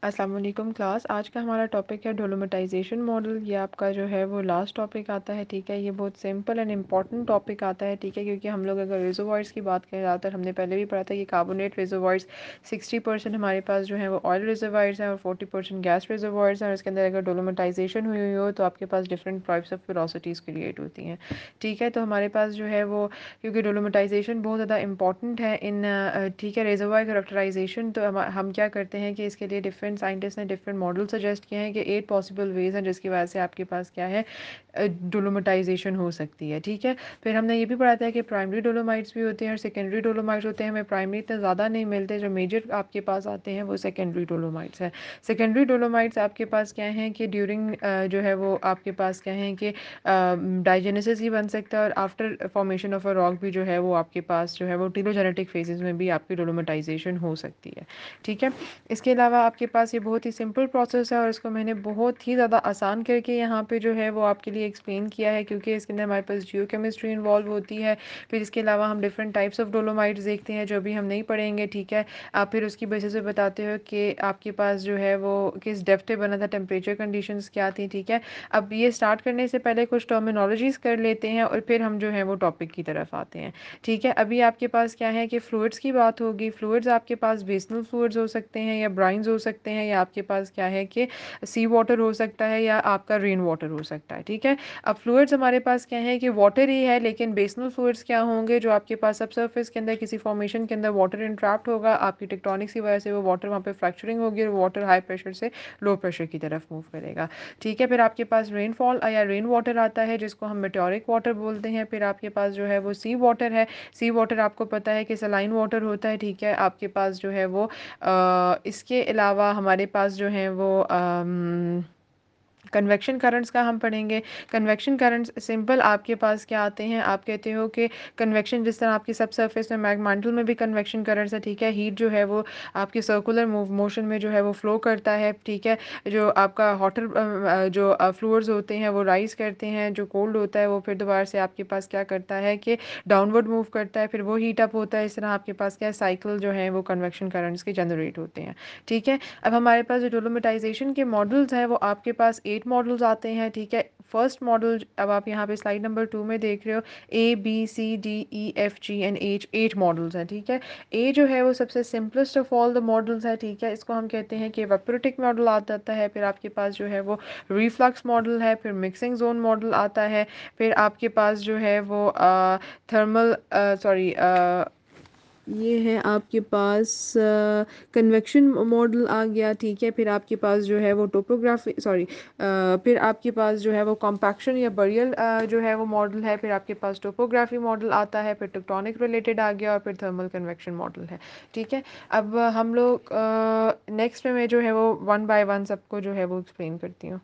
अस्सलाम वालेकुम क्लास। आज का हमारा टॉपिक है डोलोमिटाइजेशन मॉडल। ये आपका जो है वो लास्ट टॉपिक आता है, ठीक है। ये बहुत सिंपल एंड इंपॉर्टेंट टॉपिक आता है, ठीक है, क्योंकि हम लोग अगर रिजर्वॉयर्स की बात करें, ज़्यादातर हमने पहले भी पढ़ा था कि कार्बोनेट रिजर्वॉयर्स 60% हमारे पास जो है वो ऑयल रिजर्वॉयर्स हैं और 40% गैस रिजर्वॉयर्स हैं। और इसके अंदर अगर डोलोमिटाइजेशन हुई हो तो आपके पास different types of velocities create होती हैं, ठीक है। तो हमारे पास जो है वो, क्योंकि डोलोमिटाइजेशन बहुत ज़्यादा इंपॉर्टेंट है इन, ठीक है, रिजर्वायर करेक्टराइजेशन, तो हम क्या करते हैं कि इसके लिए डिफरेंट साइंटिस्ट ने डिफरेंट मॉडल सजेस्ट किए हैं कि 8 पॉसिबल वेज हैं जिसकी वजह से आपके पास क्या है, डोलोमिटाइजेशन हो सकती है, ठीक है। फिर हमने ये भी पढ़ा था कि प्राइमरी डोलोमाइट्स भी होते हैं और सेकेंडरी डोलोमाइट्स होते हैं। हमें प्राइमरी इतने ज़्यादा नहीं मिलते, जो मेजर आपके पास आते हैं वो सेकेंडरी डोलोमाइट्स हैं। सेकेंडरी डोलोमाइट्स आपके पास क्या हैं कि ड्यूरिंग जो है वो आपके पास क्या हैं कि डाइजेनेसिस ही बन सकता है, और after formation of a rock भी जो है वो आपके पास जो है वो टीलोजेनेटिक फेजेस में भी आपकी डोलोमिटाइजेशन हो सकती है, ठीक है। इसके अलावा आपके पास ये बहुत ही सिंपल प्रोसेस है और इसको मैंने बहुत ही ज़्यादा आसान करके यहाँ पे जो है वो आपके लिए एक्सप्लेन किया है, क्योंकि इसके अंदर हमारे पास जियोकेमिस्ट्री इन्वॉल्व होती है। फिर इसके अलावा हम डिफरेंट टाइप्स ऑफ डोलोमाइट्स देखते हैं जो अभी हम नहीं पढ़ेंगे, ठीक है। आप फिर उसकी बेसिस पे बताते हो कि आपके पास जो है वो किस डेप्थ पे बना था, टेम्परेचर कंडीशंस क्या थी, ठीक है। अब ये स्टार्ट करने से पहले कुछ टर्मिनोलॉजीज कर लेते हैं और फिर हम जो है वो टॉपिक की तरफ आते हैं, ठीक है। अभी आपके पास क्या है कि फ्लूइड्स की बात होगी। फ्लूइड्स आपके पास बेसनल फ्लूइड्स हो सकते हैं या ब्राइन्स हो सकते हैं, या आपके पास क्या है कि सी वाटर हो सकता है या आपका रेन वाटर हो सकता है, ठीक है। अब फ्लूइड्स हमारे पास क्या है कि वाटर ही है, लेकिन बेसनल फ्लूइड्स क्या होंगे, जो आपके पास सब सरफेस के अंदर किसी फॉर्मेशन के अंदर वाटर इंट्रैप्ट होगा, आपकी टेक्टोनिक्स की वजह से वो वाटर वहाँ पे फ्रैक्चरिंग होगी और वाटर हाई प्रेशर से लो प्रेशर की तरफ मूव करेगा, ठीक है। फिर आपके पास रेनफॉल या रेन वाटर आता है जिसको हम मेटेओरिक वाटर बोलते हैं। फिर आपके पास जो है वो सी वाटर है। सी वाटर आपको पता है कि सलाइन वाटर होता है, ठीक है। आपके पास जो है वो इसके अलावा हमारे पास जो है वो कन्वेक्शन करंट्स का हम पढ़ेंगे। कन्वेक्शन करंट्स सिंपल आपके पास क्या आते हैं, आप कहते हो कि कन्वेक्शन, जिस तरह आपकी सब सरफेस में मैग्मांटल में भी कन्वेक्शन करंट्स है, ठीक है। हीट जो है वो आपकी सर्कुलर मोशन में जो है वो फ्लो करता है, ठीक है। जो आपका हॉटर जो फ्लूइड्स होते हैं वो राइज करते हैं, जो कोल्ड होता है वो फिर दोबारा से आपके पास क्या करता है कि डाउनवर्ड मूव करता है, फिर वो हीट अप होता है। इस तरह आपके पास क्या साइकिल जो है वो कन्वेक्शन करंट्स के जनरेट होते हैं, ठीक है। अब हमारे पास जो डोलोमिटाइजेशन के मॉडल्स हैं वो आपके पास 8 मॉडल्स आते हैं, ठीक है। फर्स्ट मॉडल, अब आप यहाँ पे स्लाइड नंबर 2 में देख रहे हो, ABCDEFGNH 8 मॉडल्स हैं, ठीक है। ए जो है वो सबसे simplest of all the models है, ठीक है। इसको हम कहते हैं कि वेपोरेटिक मॉडल आ जाता है। फिर आपके पास जो है वो रिफ्लक्स मॉडल है, फिर मिक्सिंग जोन मॉडल आता है। फिर आपके पास जो है वो थर्मल सॉरी ये है आपके पास कन्वेक्शन मॉडल आ गया, ठीक है। फिर आपके पास जो है वो टोपोग्राफी सॉरी फिर आपके पास जो है वो कॉम्पैक्शन या बरियल जो है वो मॉडल है। फिर आपके पास टोपोग्राफी मॉडल आता है, फिर टेक्टोनिक रिलेटेड आ गया, और फिर थर्मल कन्वेक्शन मॉडल है, ठीक है। अब हम लोग नेक्स्ट में जो है वो वन बाय वन सबको जो है वो एक्सप्लेन करती हूँ।